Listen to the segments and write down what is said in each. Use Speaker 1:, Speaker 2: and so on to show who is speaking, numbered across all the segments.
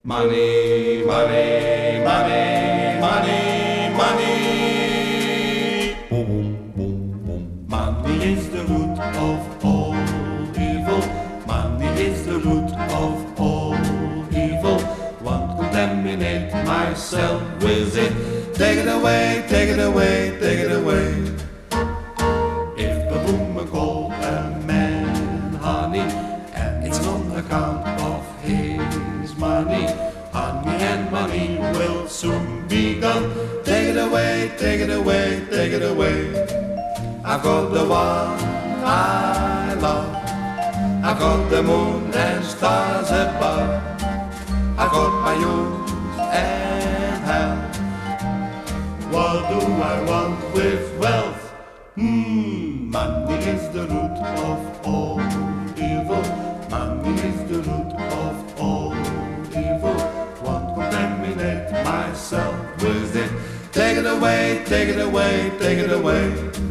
Speaker 1: Money, money, money, money, money. Boom, boom, boom. Money is the root of all evil. Money is the root of all evil. Won't contaminate myself with it. Take it away, take it away, take it away. If a woman called a man honey, and it's on account of his money, honey and money will soon be gone. Take it away, take it away, take it away. I've got the one I love. I've got the moon and stars above. I've got my youth and health. What do I want with wealth? Money is the root of all evil. Money is the root of all evil. Won't contaminate myself with it. Take it away, take it away, take it away.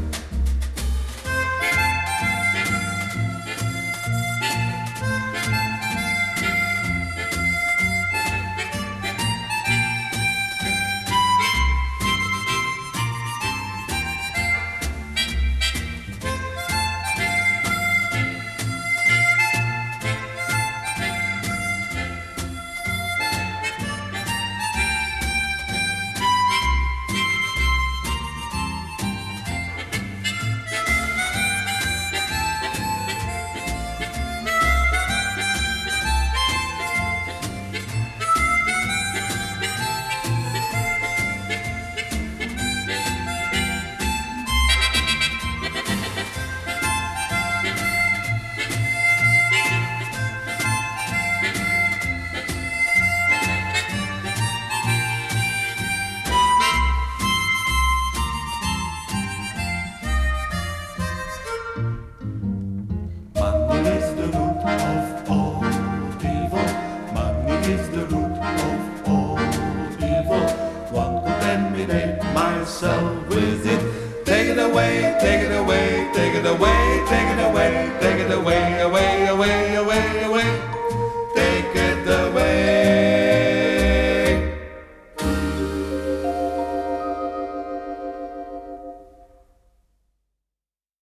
Speaker 1: Is the root of all evil. Won't contaminate myself with it. Take it away, take it away, take it away, take it away, take it away, away, away, away, away.